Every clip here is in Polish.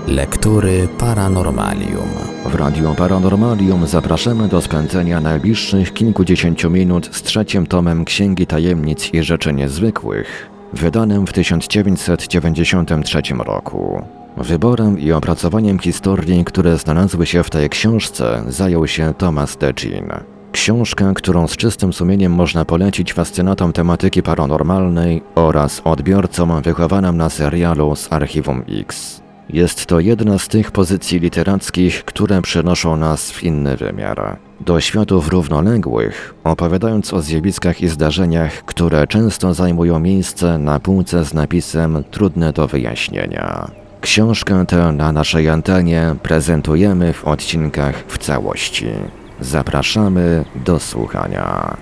Lektury Paranormalium. W Radiu Paranormalium zapraszamy do spędzenia najbliższych kilkudziesięciu minut z trzecim tomem Księgi Tajemnic i Rzeczy Niezwykłych, wydanym w 1993 roku. Wyborem i opracowaniem historii, które znalazły się w tej książce, zajął się Thomas DeJean. Książka, którą z czystym sumieniem można polecić fascynatom tematyki paranormalnej oraz odbiorcom wychowanym na serialu z Archiwum X. Jest to jedna z tych pozycji literackich, które przenoszą nas w inny wymiar. Do światów równoległych, opowiadając o zjawiskach i zdarzeniach, które często zajmują miejsce na półce z napisem trudne do wyjaśnienia. Książkę tę na naszej antenie prezentujemy w odcinkach w całości. Zapraszamy do słuchania.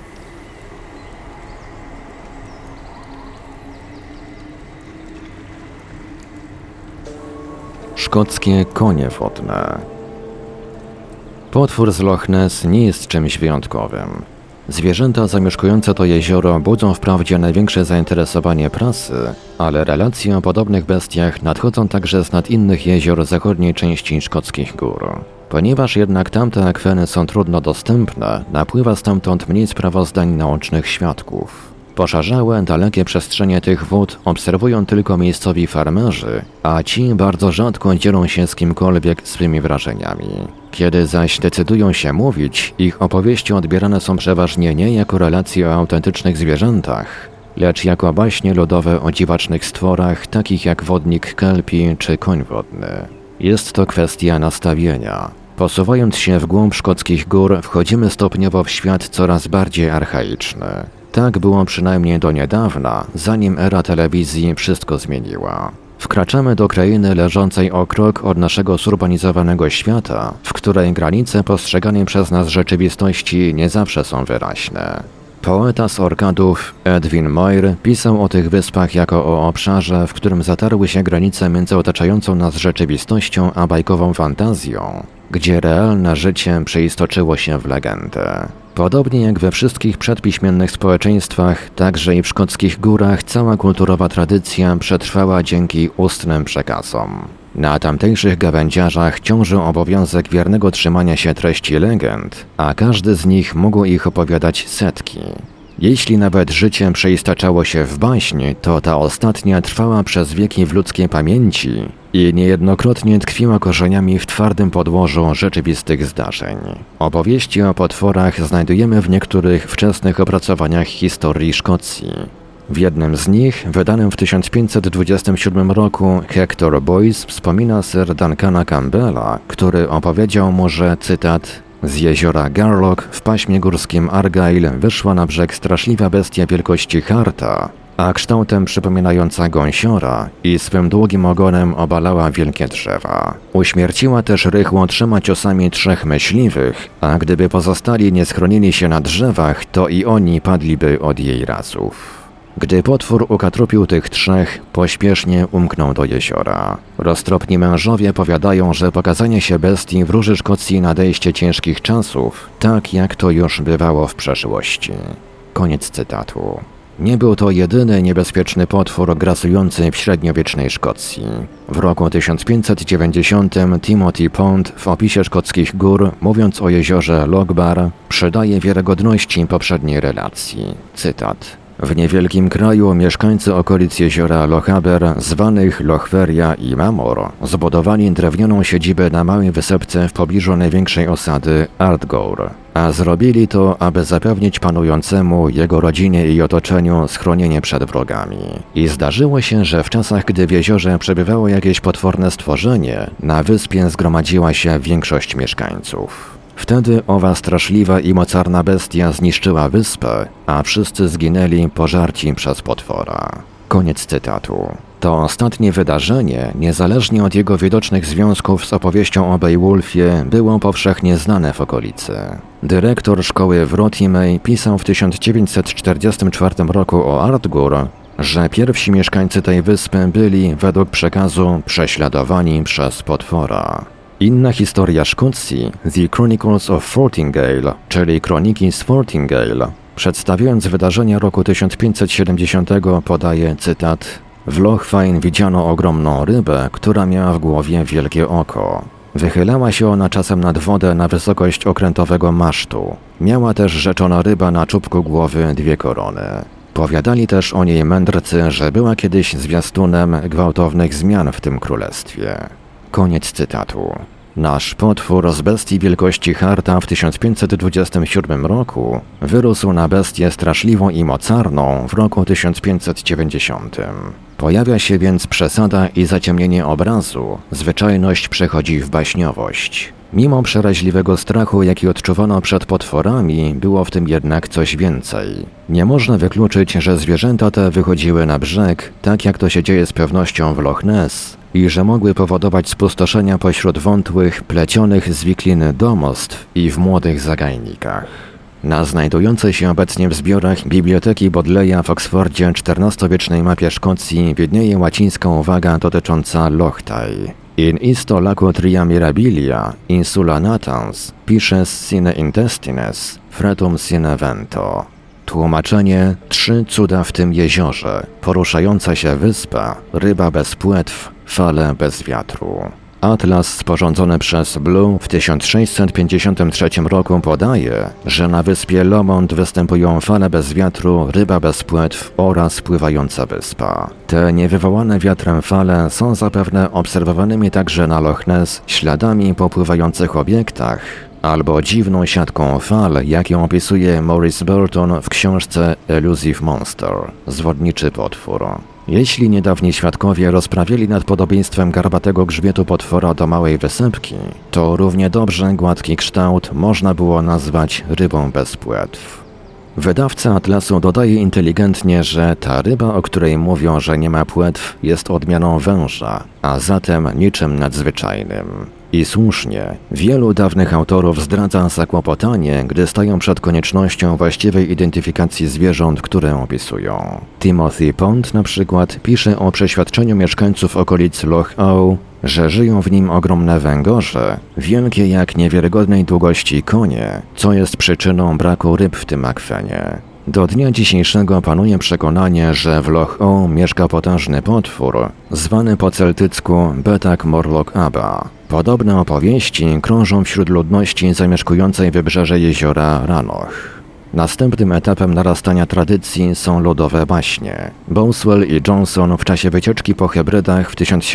Szkockie konie wodne. Potwór z Loch Ness nie jest czymś wyjątkowym. Zwierzęta zamieszkujące to jezioro budzą wprawdzie największe zainteresowanie prasy, ale relacje o podobnych bestiach nadchodzą także z nad innych jezior zachodniej części szkockich gór. Ponieważ jednak tamte akweny są trudno dostępne, napływa stamtąd mniej sprawozdań naocznych świadków. Poszarzałe, dalekie przestrzenie tych wód obserwują tylko miejscowi farmerzy, a ci bardzo rzadko dzielą się z kimkolwiek swymi wrażeniami. Kiedy zaś decydują się mówić, ich opowieści odbierane są przeważnie nie jako relacje o autentycznych zwierzętach, lecz jako baśnie ludowe o dziwacznych stworach, takich jak wodnik kelpi czy koń wodny. Jest to kwestia nastawienia. Posuwając się w głąb szkockich gór, wchodzimy stopniowo w świat coraz bardziej archaiczny. Tak było przynajmniej do niedawna, zanim era telewizji wszystko zmieniła. Wkraczamy do krainy leżącej o krok od naszego zurbanizowanego świata, w której granice postrzeganej przez nas rzeczywistości nie zawsze są wyraźne. Poeta z Orkadów Edwin Moir pisał o tych wyspach jako o obszarze, w którym zatarły się granice między otaczającą nas rzeczywistością a bajkową fantazją, gdzie realne życie przeistoczyło się w legendę. Podobnie jak we wszystkich przedpiśmiennych społeczeństwach, także i w szkockich górach cała kulturowa tradycja przetrwała dzięki ustnym przekazom. Na tamtejszych gawędziarzach ciąży obowiązek wiernego trzymania się treści legend, a każdy z nich mógł ich opowiadać setki. Jeśli nawet życie przeistaczało się w baśń, to ta ostatnia trwała przez wieki w ludzkiej pamięci i niejednokrotnie tkwiła korzeniami w twardym podłożu rzeczywistych zdarzeń. Opowieści o potworach znajdujemy w niektórych wczesnych opracowaniach historii Szkocji. W jednym z nich, wydanym w 1527 roku, Hector Boyce wspomina Sir Duncana Campbella, który opowiedział mu, że, cytat, z jeziora Garlock w paśmie górskim Argyll wyszła na brzeg straszliwa bestia wielkości harta, a kształtem przypominająca gąsiora i swym długim ogonem obalała wielkie drzewa. Uśmierciła też rychło 3 ciosami 3 myśliwych, a gdyby pozostali nie schronili się na drzewach, to i oni padliby od jej razów. Gdy potwór ukatrupił tych 3, pośpiesznie umknął do jeziora. Roztropni mężowie powiadają, że pokazanie się bestii wróży Szkocji nadejście ciężkich czasów, tak jak to już bywało w przeszłości. Koniec cytatu. Nie był to jedyny niebezpieczny potwór grasujący w średniowiecznej Szkocji. W roku 1590 Timothy Pond w opisie szkockich gór, mówiąc o jeziorze Lochbar, przydaje wiarygodności poprzedniej relacji. Cytat. W niewielkim kraju mieszkańcy okolic jeziora Lochaber, zwanych Lochweria i Mamor, zbudowali drewnianą siedzibę na małej wysepce w pobliżu największej osady Ardgour, a zrobili to, aby zapewnić panującemu, jego rodzinie i otoczeniu schronienie przed wrogami. I zdarzyło się, że w czasach, gdy w jeziorze przebywało jakieś potworne stworzenie, na wyspie zgromadziła się większość mieszkańców. Wtedy owa straszliwa i mocarna bestia zniszczyła wyspę, a wszyscy zginęli pożarci przez potwora. Koniec cytatu. To ostatnie wydarzenie, niezależnie od jego widocznych związków z opowieścią o Beowulfie, było powszechnie znane w okolicy. Dyrektor szkoły w Rothimay pisał w 1944 roku o Ardgour, że pierwsi mieszkańcy tej wyspy byli, według przekazu, prześladowani przez potwora. Inna historia Szkocji, The Chronicles of Fortingale, czyli Kroniki z Fortingale, przedstawiając wydarzenia roku 1570, podaje, cytat, W Loch Fyne widziano ogromną rybę, która miała w głowie wielkie oko. Wychylała się ona czasem nad wodę na wysokość okrętowego masztu. Miała też rzeczona ryba na czubku głowy 2 korony. Powiadali też o niej mędrcy, że była kiedyś zwiastunem gwałtownych zmian w tym królestwie. Koniec cytatu. Nasz potwór z bestii wielkości Harta w 1527 roku wyrósł na bestię straszliwą i mocarną w roku 1590. Pojawia się więc przesada i zaciemnienie obrazu, zwyczajność przechodzi w baśniowość. Mimo przeraźliwego strachu, jaki odczuwano przed potworami, było w tym jednak coś więcej. Nie można wykluczyć, że zwierzęta te wychodziły na brzeg, tak jak to się dzieje z pewnością w Loch Ness, i że mogły powodować spustoszenia pośród wątłych, plecionych z wikliny domostw i w młodych zagajnikach. Na znajdującej się obecnie w zbiorach Biblioteki Bodleya w Oksfordzie XIV-wiecznej mapie Szkocji widnieje łacińska uwaga dotycząca Loch Tay. In isto laco tria mirabilia, insula natans, pisces sine intestines, fretum sine vento. Tłumaczenie: 3 cuda w tym jeziorze, poruszająca się wyspa, ryba bez płetw, fale bez wiatru. Atlas sporządzony przez Blue w 1653 roku podaje, że na wyspie Lomond występują fale bez wiatru, ryba bez płetw oraz pływająca wyspa. Te niewywołane wiatrem fale są zapewne obserwowanymi także na Loch Ness śladami po pływających obiektach, albo dziwną siatką fal, jak ją opisuje Maurice Burton w książce Elusive Monster – Zwodniczy potwór. Jeśli niedawni świadkowie rozprawiali nad podobieństwem garbatego grzbietu potwora do małej wysepki, to równie dobrze gładki kształt można było nazwać rybą bez płetw. Wydawca Atlasu dodaje inteligentnie, że ta ryba, o której mówią, że nie ma płetw, jest odmianą węża, a zatem niczym nadzwyczajnym. I słusznie, wielu dawnych autorów zdradza zakłopotanie, gdy stają przed koniecznością właściwej identyfikacji zwierząt, które opisują. Timothy Pond na przykład pisze o przeświadczeniu mieszkańców okolic Loch Ow, że żyją w nim ogromne węgorze, wielkie jak niewiarygodnej długości konie, co jest przyczyną braku ryb w tym akwenie. Do dnia dzisiejszego panuje przekonanie, że w Loch Ow mieszka potężny potwór, zwany po celtycku Betak Morlock Aba. Podobne opowieści krążą wśród ludności zamieszkującej wybrzeże jeziora Rannoch. Następnym etapem narastania tradycji są ludowe baśnie. Boswell i Johnson w czasie wycieczki po Hebrydach w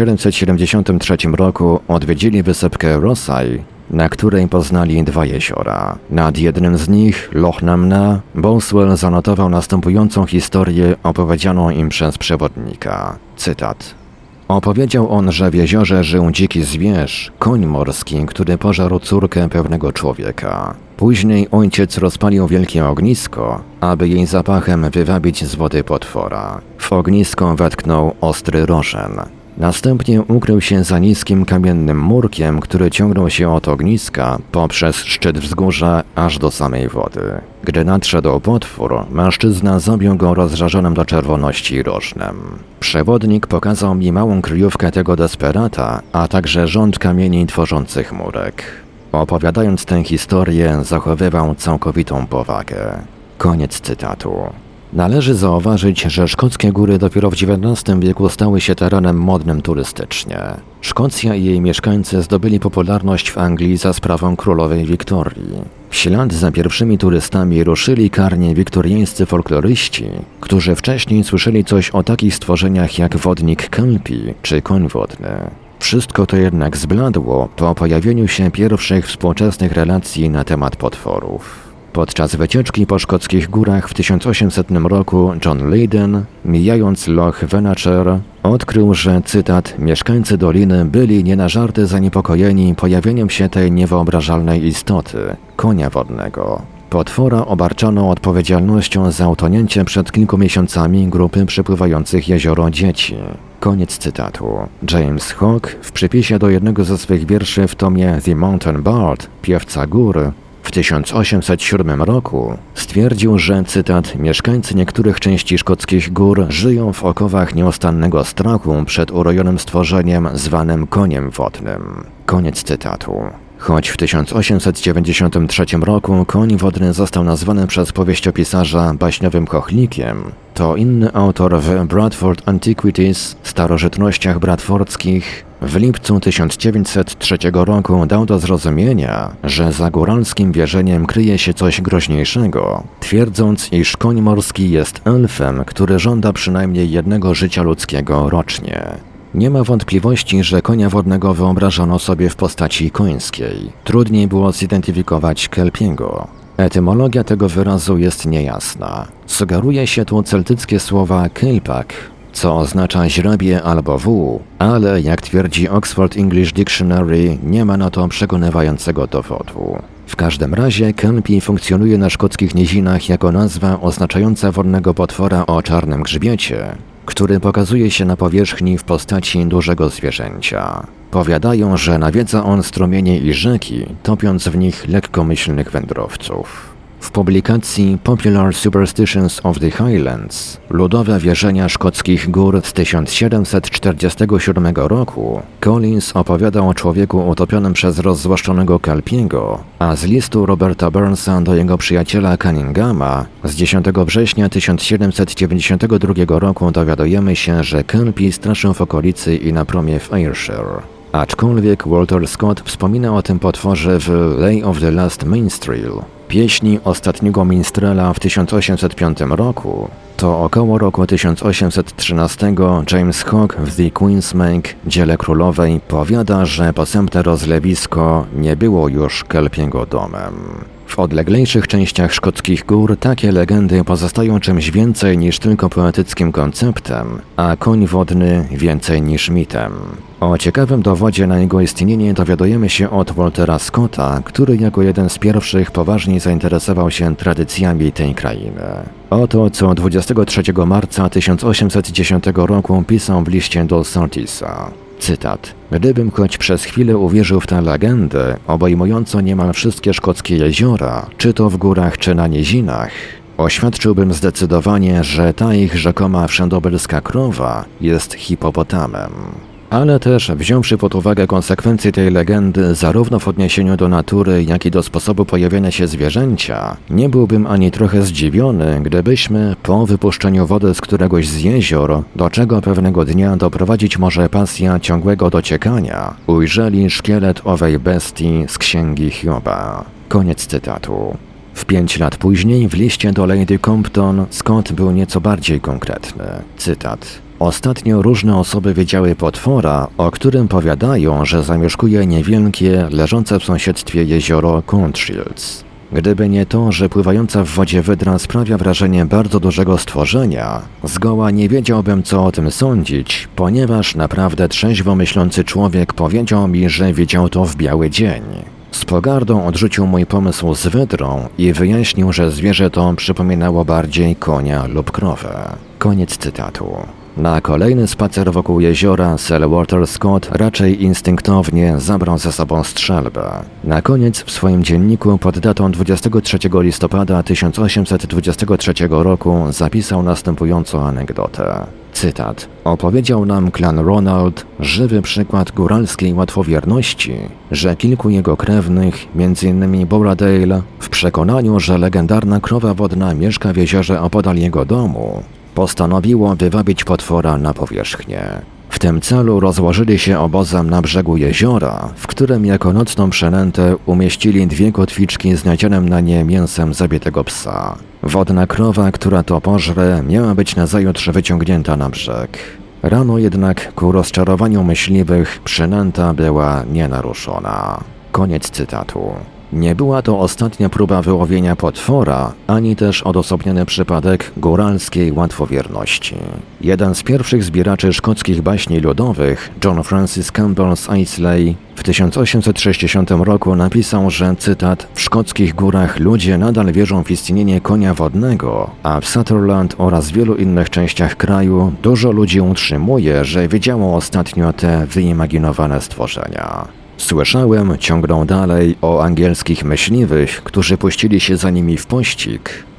1773 roku odwiedzili wysepkę Rosyth, na której poznali 2 jeziora. Nad jednym z nich, Loch Namna, Boswell zanotował następującą historię opowiedzianą im przez przewodnika. Cytat. Opowiedział on, że w jeziorze żył dziki zwierz, koń morski, który pożarł córkę pewnego człowieka. Później ojciec rozpalił wielkie ognisko, aby jej zapachem wywabić z wody potwora. W ognisko wetknął ostry rożen. Następnie ukrył się za niskim kamiennym murkiem, który ciągnął się od ogniska poprzez szczyt wzgórza aż do samej wody. Gdy nadszedł potwór, mężczyzna zabił go rozżarzonym do czerwoności rożnem. Przewodnik pokazał mi małą kryjówkę tego desperata, a także rząd kamieni tworzących murek. Opowiadając tę historię, zachowywał całkowitą powagę. Koniec cytatu. Należy zauważyć, że szkockie góry dopiero w XIX wieku stały się terenem modnym turystycznie. Szkocja i jej mieszkańcy zdobyli popularność w Anglii za sprawą królowej Wiktorii. W ślad za pierwszymi turystami ruszyli karnie wiktoriańscy folkloryści, którzy wcześniej słyszeli coś o takich stworzeniach jak wodnik kelpie czy koń wodny. Wszystko to jednak zbladło po pojawieniu się pierwszych współczesnych relacji na temat potworów. Podczas wycieczki po szkockich górach w 1800 roku John Leyden, mijając Loch Venacher, odkrył, że, cytat, mieszkańcy doliny byli nie na żarty zaniepokojeni pojawieniem się tej niewyobrażalnej istoty, konia wodnego. Potwora obarczano odpowiedzialnością za utonięcie przed kilku miesiącami grupy przepływających jezioro dzieci. Koniec cytatu. James Hogg w przypisie do jednego ze swych wierszy w tomie The Mountain Bard, Piewca gór, w 1807 roku stwierdził, że, cytat, mieszkańcy niektórych części szkockich gór żyją w okowach nieustannego strachu przed urojonym stworzeniem zwanym koniem wodnym. Koniec cytatu. Choć w 1893 roku koń wodny został nazwany przez powieściopisarza baśniowym chochlikiem, to inny autor w Bradford Antiquities, starożytnościach bradfordzkich, w lipcu 1903 roku dał do zrozumienia, że za góralskim wierzeniem kryje się coś groźniejszego, twierdząc, iż koń morski jest elfem, który żąda przynajmniej jednego życia ludzkiego rocznie. Nie ma wątpliwości, że konia wodnego wyobrażano sobie w postaci końskiej. Trudniej było zidentyfikować kelpiego. Etymologia tego wyrazu jest niejasna. Sugeruje się tu celtyckie słowa kelpak, co oznacza źrebie albo wół, ale jak twierdzi Oxford English Dictionary, nie ma na to przekonywającego dowodu. W każdym razie kelpie funkcjonuje na szkockich nizinach jako nazwa oznaczająca wodnego potwora o czarnym grzbiecie, który pokazuje się na powierzchni w postaci dużego zwierzęcia. Powiadają, że nawiedza on strumienie i rzeki, topiąc w nich lekkomyślnych wędrowców. W publikacji Popular Superstitions of the Highlands, ludowe wierzenia szkockich gór z 1747 roku, Collins opowiadał o człowieku utopionym przez rozzłoszczonego kelpiego, a z listu Roberta Burnsa do jego przyjaciela Cunninghama z 10 września 1792 roku dowiadujemy się, że kelpi straszą w okolicy i na promie w Ayrshire. Aczkolwiek Walter Scott wspomina o tym potworze w Lay of the Last Minstrel, pieśni ostatniego minstrela w 1805 roku, to około roku 1813 James Hogg w The Queen's Make, dziele królowej, powiada, że posępne rozlewisko nie było już kelpiego domem. W odleglejszych częściach szkockich gór takie legendy pozostają czymś więcej niż tylko poetyckim konceptem, a koń wodny więcej niż mitem. O ciekawym dowodzie na jego istnienie dowiadujemy się od Waltera Scotta, który jako jeden z pierwszych poważnie zainteresował się tradycjami tej krainy. Oto co 23 marca 1810 roku pisał w liście do Surteesa. Cytat. Gdybym choć przez chwilę uwierzył w tę legendę, obejmującą niemal wszystkie szkockie jeziora, czy to w górach, czy na nizinach, oświadczyłbym zdecydowanie, że ta ich rzekoma wszędobylska krowa jest hipopotamem. Ale też, wziąwszy pod uwagę konsekwencje tej legendy zarówno w odniesieniu do natury, jak i do sposobu pojawienia się zwierzęcia, nie byłbym ani trochę zdziwiony, gdybyśmy, po wypuszczeniu wody z któregoś z jezior, do czego pewnego dnia doprowadzić może pasja ciągłego dociekania, ujrzeli szkielet owej bestii z księgi Hioba. Koniec cytatu. W 5 lat później w liście do Lady Compton Scott był nieco bardziej konkretny. Cytat. Ostatnio różne osoby widziały potwora, o którym powiadają, że zamieszkuje niewielkie, leżące w sąsiedztwie jezioro Countshields. Gdyby nie to, że pływająca w wodzie wydra sprawia wrażenie bardzo dużego stworzenia, zgoła nie wiedziałbym, co o tym sądzić, ponieważ naprawdę trzeźwo myślący człowiek powiedział mi, że widział to w biały dzień. Z pogardą odrzucił mój pomysł z wydrą i wyjaśnił, że zwierzę to przypominało bardziej konia lub krowę. Koniec cytatu. Na kolejny spacer wokół jeziora Sir Walter Scott raczej instynktownie zabrał ze sobą strzelbę. Na koniec w swoim dzienniku pod datą 23 listopada 1823 roku zapisał następującą anegdotę. Cytat. Opowiedział nam klan Ronald żywy przykład góralskiej łatwowierności, że kilku jego krewnych, m.in. Borradale, w przekonaniu, że legendarna krowa wodna mieszka w jeziorze opodal jego domu, postanowiło wywabić potwora na powierzchnię. W tym celu rozłożyli się obozem na brzegu jeziora, w którym jako nocną przynętę umieścili 2 kotwiczki z nadzienym na nie mięsem zabitego psa. Wodna krowa, która to pożre, miała być nazajutrz wyciągnięta na brzeg. Rano jednak, ku rozczarowaniu myśliwych, przynęta była nienaruszona. Koniec cytatu. Nie była to ostatnia próba wyłowienia potwora, ani też odosobniony przypadek góralskiej łatwowierności. Jeden z pierwszych zbieraczy szkockich baśni ludowych, John Francis Campbell z Islay, w 1860 roku napisał, że, cytat, w szkockich górach ludzie nadal wierzą w istnienie konia wodnego, a w Sutherland oraz wielu innych częściach kraju dużo ludzi utrzymuje, że widziało ostatnio te wyimaginowane stworzenia. Słyszałem, ciągnął dalej, o angielskich myśliwych, którzy puścili się za nimi w pościg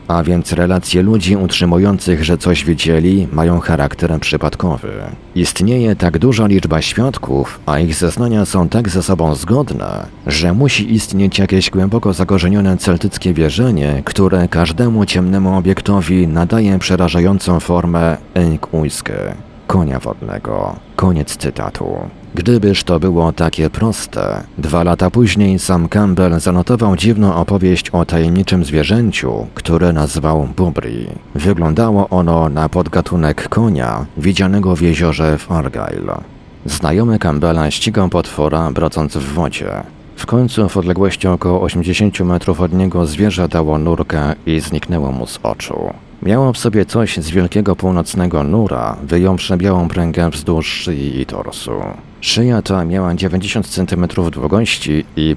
a więc relacje ludzi utrzymujących, że coś widzieli, mają charakter przypadkowy. Istnieje tak duża liczba świadków, a ich zeznania są tak ze sobą zgodne, że musi istnieć jakieś głęboko zakorzenione celtyckie wierzenie, które każdemu ciemnemu obiektowi nadaje przerażającą formę Enk'uiskę, konia wodnego. Koniec cytatu. Gdybyż to było takie proste. 2 lata później sam Campbell zanotował dziwną opowieść o tajemniczym zwierzęciu, które nazwał Bubri. Wyglądało ono na podgatunek konia, widzianego w jeziorze w Argyle. Znajomy Campbella ścigał potwora, brodząc w wodzie. W końcu w odległości około 80 metrów od niego zwierzę dało nurka i zniknęło mu z oczu. Miało w sobie coś z wielkiego północnego nura, wyjąwszy białą pręgę wzdłuż szyi i torsu. Szyja ta miała 90 cm długości i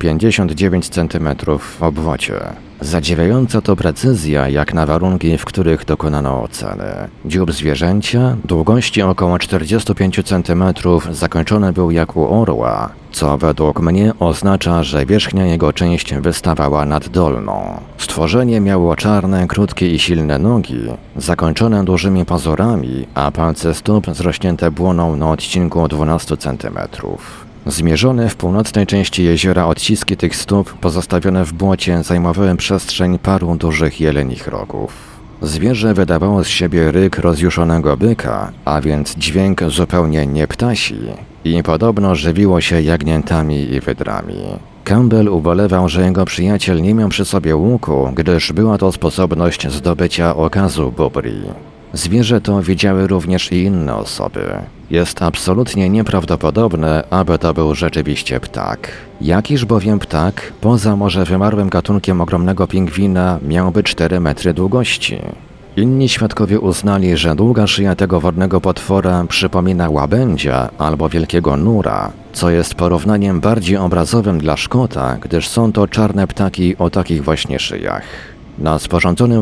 59 cm w obwodzie. Zadziwiająca to precyzja jak na warunki, w których dokonano oceny. Dziób zwierzęcia, długości około 45 cm, zakończony był jak u orła, co według mnie oznacza, że wierzchnia jego część wystawała nad dolną. Stworzenie miało czarne, krótkie i silne nogi, zakończone dużymi pazurami, a palce stóp zrośnięte błoną na odcinku 12 cm. Zmierzone w północnej części jeziora odciski tych stóp pozostawione w błocie zajmowały przestrzeń paru dużych jelenich rogów. Zwierzę wydawało z siebie ryk rozjuszonego byka, a więc dźwięk zupełnie nie ptasi i podobno żywiło się jagniętami i wydrami. Campbell ubolewał, że jego przyjaciel nie miał przy sobie łuku, gdyż była to sposobność zdobycia okazu Bubri. Zwierzę to widziały również i inne osoby. Jest absolutnie nieprawdopodobne, aby to był rzeczywiście ptak. Jakiż bowiem ptak, poza może wymarłym gatunkiem ogromnego pingwina, miałby 4 metry długości? Inni świadkowie uznali, że długa szyja tego wodnego potwora przypomina łabędzia albo wielkiego nura, co jest porównaniem bardziej obrazowym dla Szkota, gdyż są to czarne ptaki o takich właśnie szyjach. Na sporządzonym w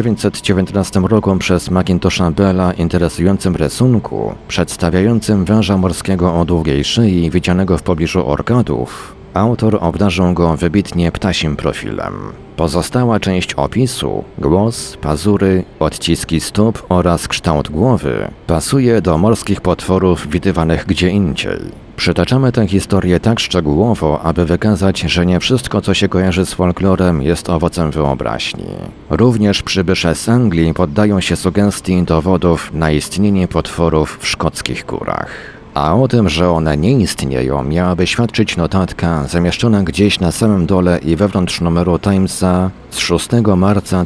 1919 roku przez Macintosha Bella interesującym rysunku, przedstawiającym węża morskiego o długiej szyi widzianego w pobliżu Orkadów, autor obdarzył go wybitnie ptasim profilem. Pozostała część opisu, głos, pazury, odciski stóp oraz kształt głowy, pasuje do morskich potworów widywanych gdzie indziej. Przytaczamy tę historię tak szczegółowo, aby wykazać, że nie wszystko, co się kojarzy z folklorem, jest owocem wyobraźni. Również przybysze z Anglii poddają się sugestii dowodów na istnienie potworów w szkockich górach. A o tym, że one nie istnieją, miałaby świadczyć notatka zamieszczona gdzieś na samym dole i wewnątrz numeru Timesa z 6 marca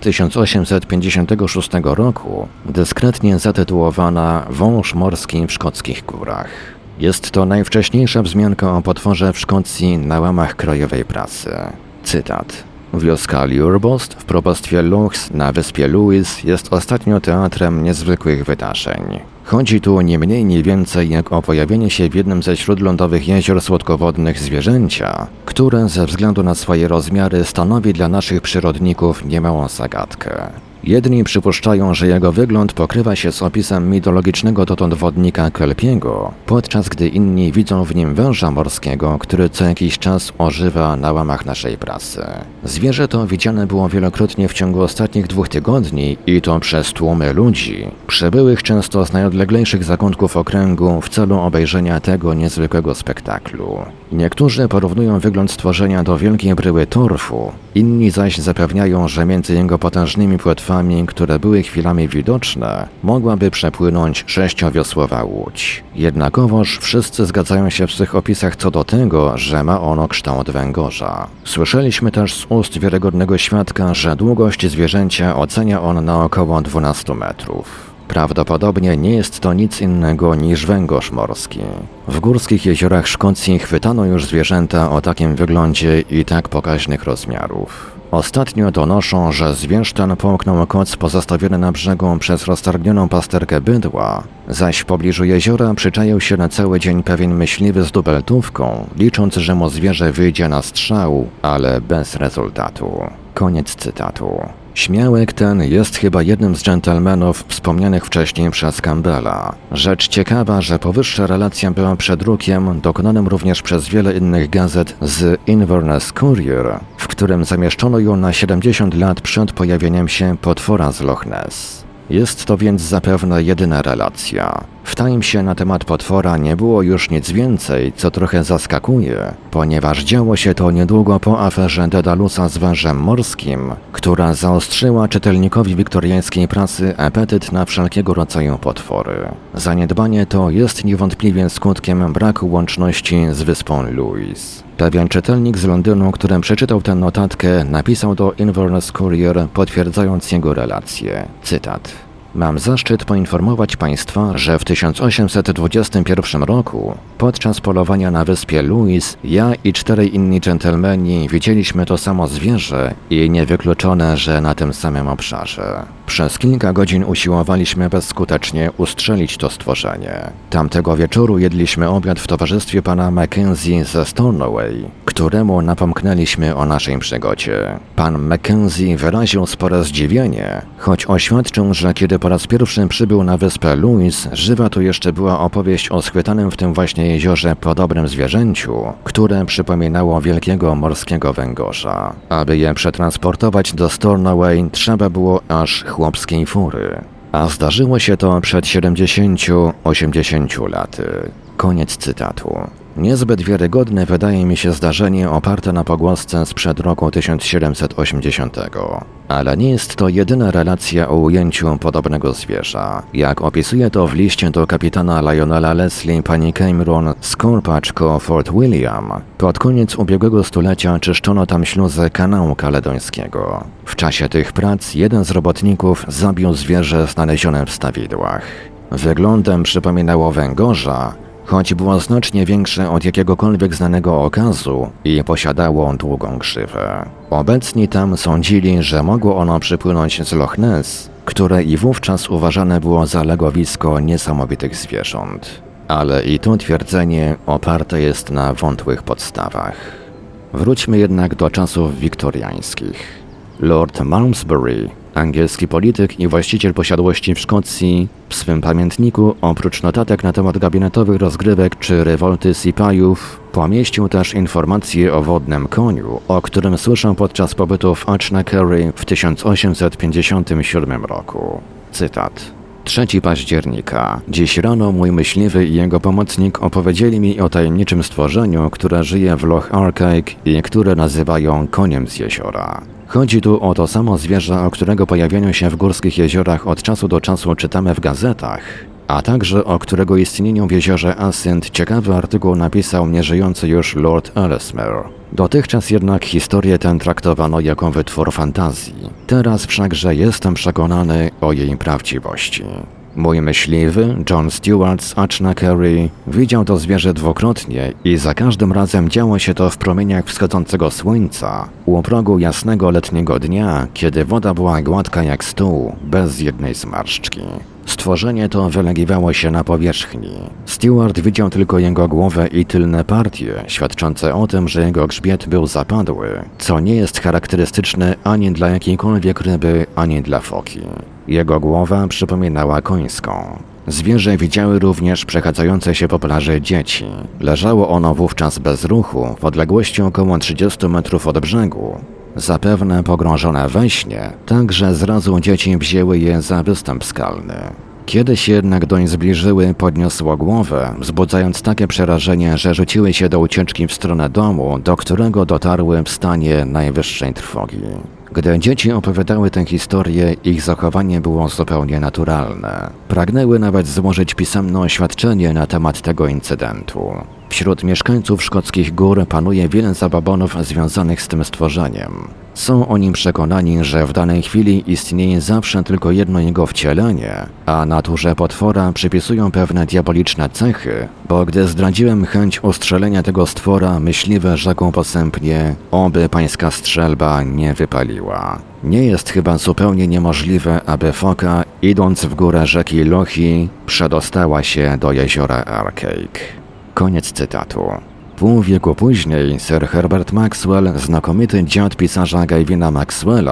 1856 roku, dyskretnie zatytułowana Wąż morski w szkockich górach. Jest to najwcześniejsza wzmianka o potworze w Szkocji na łamach krajowej prasy. Cytat. Wioska Lurbost w probostwie Luchs na wyspie Lewis jest ostatnio teatrem niezwykłych wydarzeń. Chodzi tu nie mniej nie więcej jak o pojawienie się w jednym ze śródlądowych jezior słodkowodnych zwierzęcia, które ze względu na swoje rozmiary stanowi dla naszych przyrodników niemałą zagadkę. Jedni przypuszczają, że jego wygląd pokrywa się z opisem mitologicznego dotąd wodnika Kelpiego, podczas gdy inni widzą w nim węża morskiego, który co jakiś czas ożywa na łamach naszej prasy. Zwierzę to widziane było wielokrotnie w ciągu ostatnich 2 tygodni i to przez tłumy ludzi, przybyłych często z najodleglejszych zakątków okręgu w celu obejrzenia tego niezwykłego spektaklu. Niektórzy porównują wygląd stworzenia do wielkiej bryły torfu, inni zaś zapewniają, że między jego potężnymi płetwami, które były chwilami widoczne, mogłaby przepłynąć 6-wiosłowa łódź. Jednakowoż wszyscy zgadzają się w swych opisach co do tego, że ma ono kształt węgorza. Słyszeliśmy też z ust wiarygodnego świadka, że długość zwierzęcia ocenia on na około 12 metrów. Prawdopodobnie nie jest to nic innego niż węgorz morski. W górskich jeziorach Szkocji chwytano już zwierzęta o takim wyglądzie i tak pokaźnych rozmiarów. Ostatnio donoszą, że zwierz ten połknął koc pozostawiony na brzegu przez roztargnioną pasterkę bydła, zaś w pobliżu jeziora przyczaił się na cały dzień pewien myśliwy z dubeltówką, licząc, że mu zwierzę wyjdzie na strzał, ale bez rezultatu. Koniec cytatu. Śmiałek ten jest chyba jednym z dżentelmenów wspomnianych wcześniej przez Campbella. Rzecz ciekawa, że powyższa relacja była przedrukiem dokonanym również przez wiele innych gazet z Inverness Courier, w którym zamieszczono ją na 70 lat przed pojawieniem się potwora z Loch Ness. Jest to więc zapewne jedyna relacja. W Timesie na temat potwora nie było już nic więcej, co trochę zaskakuje, ponieważ działo się to niedługo po aferze Dedalusa z wężem morskim, która zaostrzyła czytelnikowi wiktoriańskiej prasy apetyt na wszelkiego rodzaju potwory. Zaniedbanie to jest niewątpliwie skutkiem braku łączności z wyspą Louis. Pewien czytelnik z Londynu, który przeczytał tę notatkę, napisał do Inverness Courier, potwierdzając jego relację. Cytat. Mam zaszczyt poinformować Państwa, że w 1821 roku, podczas polowania na wyspie Louis, ja i 4 inni dżentelmeni widzieliśmy to samo zwierzę i niewykluczone, że na tym samym obszarze. Przez kilka godzin usiłowaliśmy bezskutecznie ustrzelić to stworzenie. Tamtego wieczoru jedliśmy obiad w towarzystwie pana Mackenzie ze Stornoway, któremu napomknęliśmy o naszej przygodzie. Pan Mackenzie wyraził spore zdziwienie, choć oświadczył, że kiedy po raz pierwszy przybył na wyspę Louis, żywa tu jeszcze była opowieść o schwytanym w tym właśnie jeziorze podobnym zwierzęciu, które przypominało wielkiego morskiego węgorza. Aby je przetransportować do Stornoway, trzeba było aż chłopskiej fury. A zdarzyło się to przed 70-80 laty. Koniec cytatu. Niezbyt wiarygodne wydaje mi się zdarzenie oparte na pogłosce sprzed roku 1780. Ale nie jest to jedyna relacja o ujęciu podobnego zwierza. Jak opisuje to w liście do kapitana Lionela Leslie pani Cameron z Corpach koło Fort William, pod koniec ubiegłego stulecia czyszczono tam śluzę kanału kaledońskiego. W czasie tych prac jeden z robotników zabił zwierzę znalezione w stawidłach. Wyglądem przypominało węgorza, choć było znacznie większe od jakiegokolwiek znanego okazu i posiadało długą grzywę. Obecni tam sądzili, że mogło ono przypłynąć z Loch Ness, które i wówczas uważane było za legowisko niesamowitych zwierząt. Ale i to twierdzenie oparte jest na wątłych podstawach. Wróćmy jednak do czasów wiktoriańskich. Lord Malmesbury, angielski polityk i właściciel posiadłości w Szkocji, w swym pamiętniku oprócz notatek na temat gabinetowych rozgrywek czy rewolty Sipajów, pomieścił też informacje o wodnym koniu, o którym słyszał podczas pobytu w Achnacarry w 1857 roku. Cytat. 3 października. Dziś rano mój myśliwy i jego pomocnik opowiedzieli mi o tajemniczym stworzeniu, które żyje w Loch Arkaig i które nazywają koniem z jeziora. Chodzi tu o to samo zwierzę, o którego pojawieniu się w górskich jeziorach od czasu do czasu czytamy w gazetach, a także o którego istnieniu w jeziorze Assynt ciekawy artykuł napisał nieżyjący już Lord Ellesmere. Dotychczas jednak historię tę traktowano jako wytwór fantazji. Teraz wszakże jestem przekonany o jej prawdziwości. Mój myśliwy, John Stewart z Achnacarry, widział to zwierzę dwukrotnie i za każdym razem działo się to w promieniach wschodzącego słońca, u progu jasnego letniego dnia, kiedy woda była gładka jak stół, bez jednej zmarszczki. Stworzenie to wylegiwało się na powierzchni. Stewart widział tylko jego głowę i tylne partie, świadczące o tym, że jego grzbiet był zapadły, co nie jest charakterystyczne ani dla jakiejkolwiek ryby, ani dla foki. Jego głowa przypominała końską. Zwierzę widziały również przechadzające się po plaży dzieci. Leżało ono wówczas bez ruchu, w odległości około 30 metrów od brzegu. Zapewne pogrążone we śnie, tak że zrazu dzieci wzięły je za występ skalny. Kiedy się jednak doń zbliżyły, podniosło głowę, wzbudzając takie przerażenie, że rzuciły się do ucieczki w stronę domu, do którego dotarły w stanie najwyższej trwogi. Gdy dzieci opowiadały tę historię, ich zachowanie było zupełnie naturalne. Pragnęły nawet złożyć pisemne oświadczenie na temat tego incydentu. Wśród mieszkańców szkockich gór panuje wiele zabobonów związanych z tym stworzeniem. Są oni przekonani, że w danej chwili istnieje zawsze tylko jedno jego wcielenie, a naturze potwora przypisują pewne diaboliczne cechy, bo gdy zdradziłem chęć ustrzelenia tego stwora, myśliwy rzekł posępnie, oby pańska strzelba nie wypaliła. Nie jest chyba zupełnie niemożliwe, aby foka, idąc w górę rzeki Lochi, przedostała się do jeziora Arkaig. Koniec cytatu. Pół wieku później Sir Herbert Maxwell, znakomity dziad pisarza Gavina Maxwella,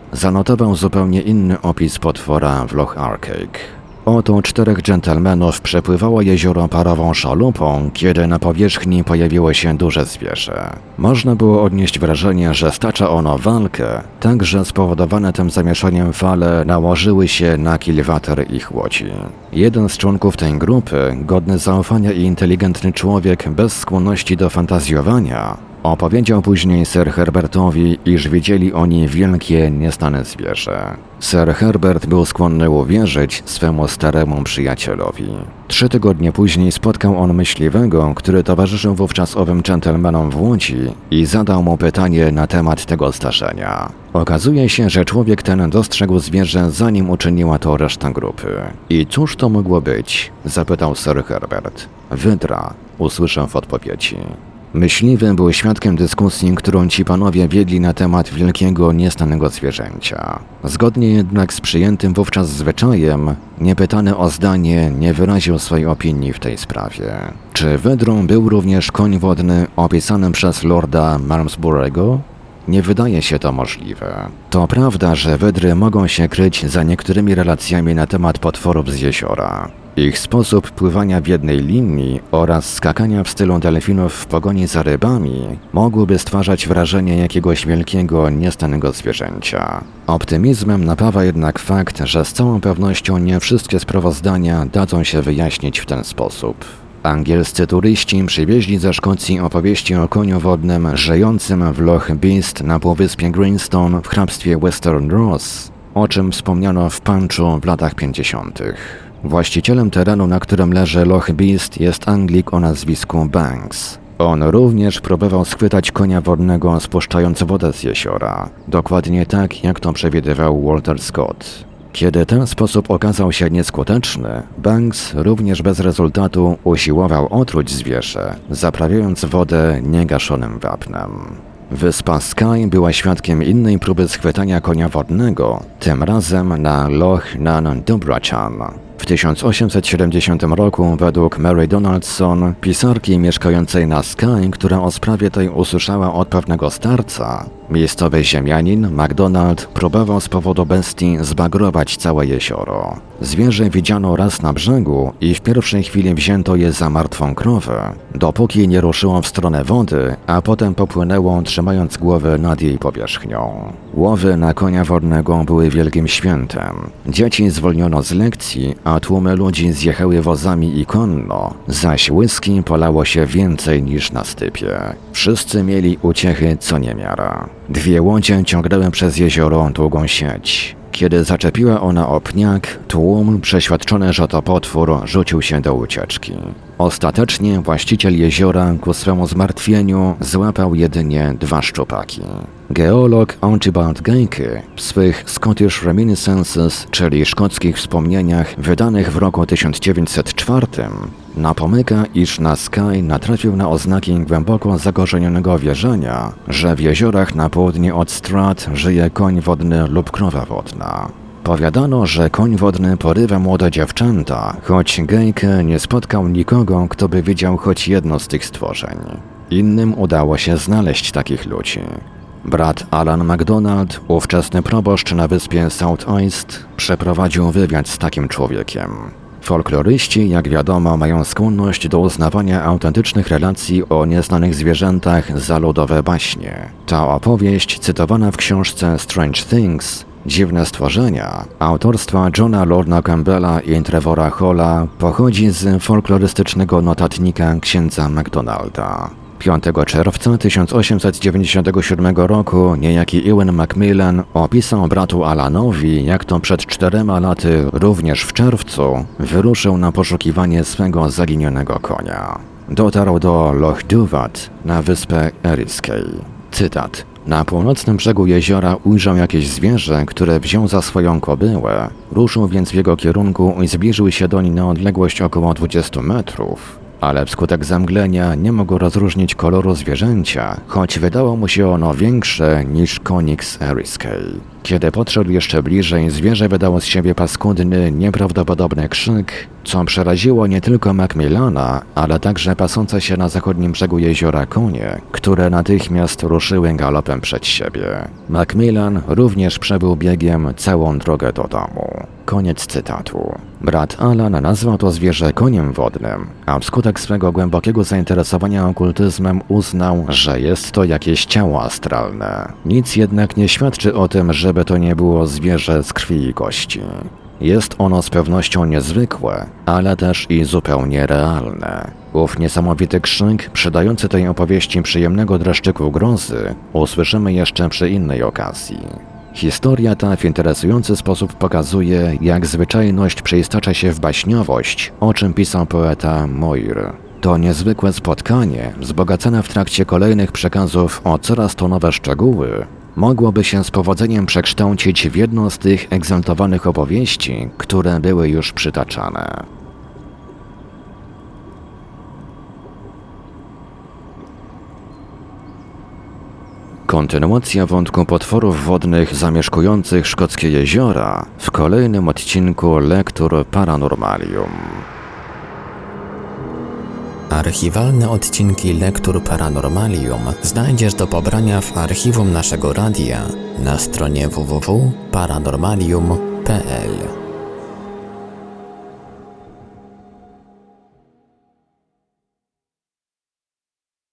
zanotował zupełnie inny opis potwora w Loch Arkaig. Oto 4 dżentelmenów przepływało jezioro parową szalupą, kiedy na powierzchni pojawiło się duże zwierzę. Można było odnieść wrażenie, że stacza ono walkę, tak że spowodowane tym zamieszaniem fale nałożyły się na kilwater ich łodzi. Jeden z członków tej grupy, godny zaufania i inteligentny człowiek bez skłonności do fantazjowania, opowiedział później Sir Herbertowi, iż widzieli oni wielkie, nieznane zwierzę. Sir Herbert był skłonny uwierzyć swemu staremu przyjacielowi. 3 tygodnie później spotkał on myśliwego, który towarzyszył wówczas owym dżentelmenom w łodzi i zadał mu pytanie na temat tego zdarzenia. Okazuje się, że człowiek ten dostrzegł zwierzę, zanim uczyniła to reszta grupy. I cóż to mogło być? Zapytał Sir Herbert. Wydra, usłyszę w odpowiedzi. Myśliwy był świadkiem dyskusji, którą ci panowie wiedli na temat wielkiego, nieznanego zwierzęcia. Zgodnie jednak z przyjętym wówczas zwyczajem, niepytany o zdanie nie wyraził swojej opinii w tej sprawie. Czy wydrą był również koń wodny opisany przez lorda Malmesbury'ego? Nie wydaje się to możliwe. To prawda, że wydry mogą się kryć za niektórymi relacjami na temat potworów z jeziora. Ich sposób pływania w jednej linii oraz skakania w stylu delfinów w pogoni za rybami mogłyby stwarzać wrażenie jakiegoś wielkiego, nieznanego zwierzęcia. Optymizmem napawa jednak fakt, że z całą pewnością nie wszystkie sprawozdania dadzą się wyjaśnić w ten sposób. Angielscy turyści przywieźli ze Szkocji opowieści o koniu wodnym żyjącym w Loch Beast na półwyspie Greenstone w hrabstwie Western Ross, o czym wspomniano w Punchu w latach 50. Właścicielem terenu, na którym leży Loch Beast, jest Anglik o nazwisku Banks. On również próbował schwytać konia wodnego, spuszczając wodę z jeziora. Dokładnie tak, jak to przewidywał Walter Scott. Kiedy ten sposób okazał się nieskuteczny, Banks również bez rezultatu usiłował otruć zwierzę, zaprawiając wodę niegaszonym wapnem. Wyspa Skye była świadkiem innej próby schwytania konia wodnego, tym razem na Loch Nan Dubrachan. W 1870 roku według Mary Donaldson, pisarki mieszkającej na Skye, która o sprawie tej usłyszała od pewnego starca, miejscowy ziemianin, MacDonald, próbował z powodu bestii zbagrować całe jezioro. Zwierzę widziano raz na brzegu i w pierwszej chwili wzięto je za martwą krowę, dopóki nie ruszyło w stronę wody, a potem popłynęło, trzymając głowę nad jej powierzchnią. Łowy na konia wodnego były wielkim świętem. Dzieci zwolniono z lekcji, a tłumy ludzi zjechały wozami i konno, zaś whisky polało się więcej niż na stypie. Wszyscy mieli uciechy co niemiara. 2 łodzie ciągnęły przez jezioro długą sieć. Kiedy zaczepiła ona o pniak, tłum, przeświadczony, że to potwór, rzucił się do ucieczki. Ostatecznie właściciel jeziora ku swemu zmartwieniu złapał jedynie 2 szczupaki. Geolog Archibald Geikie w swych Scottish Reminiscences, czyli szkockich wspomnieniach wydanych w roku 1904, napomyka, iż na Skye natrafił na oznaki głęboko zakorzenionego wierzenia, że w jeziorach na południe od Strat żyje koń wodny lub krowa wodna. Powiadano, że koń wodny porywa młode dziewczęta, choć Geikie nie spotkał nikogo, kto by widział choć jedno z tych stworzeń. Innym udało się znaleźć takich ludzi. Brat Alan MacDonald, ówczesny proboszcz na wyspie South East, przeprowadził wywiad z takim człowiekiem. Folkloryści, jak wiadomo, mają skłonność do uznawania autentycznych relacji o nieznanych zwierzętach za ludowe baśnie. Ta opowieść, cytowana w książce Strange Things, Dziwne stworzenia, autorstwa Johna Lorna Campbella i Trevora Halla, pochodzi z folklorystycznego notatnika księdza MacDonalda. 5 czerwca 1897 roku niejaki Ewan Macmillan opisał bratu Alanowi, jak to przed 4 laty, również w czerwcu, wyruszył na poszukiwanie swego zaginionego konia. Dotarł do Loch Duvat na wyspę Eriskay. Cytat. Na północnym brzegu jeziora ujrzał jakieś zwierzę, które wziął za swoją kobyłę. Ruszył więc w jego kierunku i zbliżył się doń na odległość około 20 metrów. Ale wskutek zamglenia nie mógł rozróżnić koloru zwierzęcia, choć wydało mu się ono większe niż konik z Eriskay. Kiedy podszedł jeszcze bliżej, zwierzę wydało z siebie paskudny, nieprawdopodobny krzyk, co przeraziło nie tylko Macmillana, ale także pasące się na zachodnim brzegu jeziora konie, które natychmiast ruszyły galopem przed siebie. Macmillan również przebył biegiem całą drogę do domu. Koniec cytatu. Brat Alan nazwał to zwierzę koniem wodnym, a wskutek swego głębokiego zainteresowania okultyzmem uznał, że jest to jakieś ciało astralne. Nic jednak nie świadczy o tym, żeby to nie było zwierzę z krwi i kości. Jest ono z pewnością niezwykłe, ale też i zupełnie realne. Ów niesamowity krzyk, przydający tej opowieści przyjemnego dreszczyku grozy, usłyszymy jeszcze przy innej okazji. Historia ta w interesujący sposób pokazuje, jak zwyczajność przeistacza się w baśniowość, o czym pisał poeta Moir. To niezwykłe spotkanie, wzbogacone w trakcie kolejnych przekazów o coraz to nowe szczegóły, mogłoby się z powodzeniem przekształcić w jedną z tych egzaltowanych opowieści, które były już przytaczane. Kontynuacja wątku potworów wodnych zamieszkujących szkockie jeziora w kolejnym odcinku Lektur Paranormalium. Archiwalne odcinki Lektur Paranormalium znajdziesz do pobrania w archiwum naszego radia na stronie www.paranormalium.pl.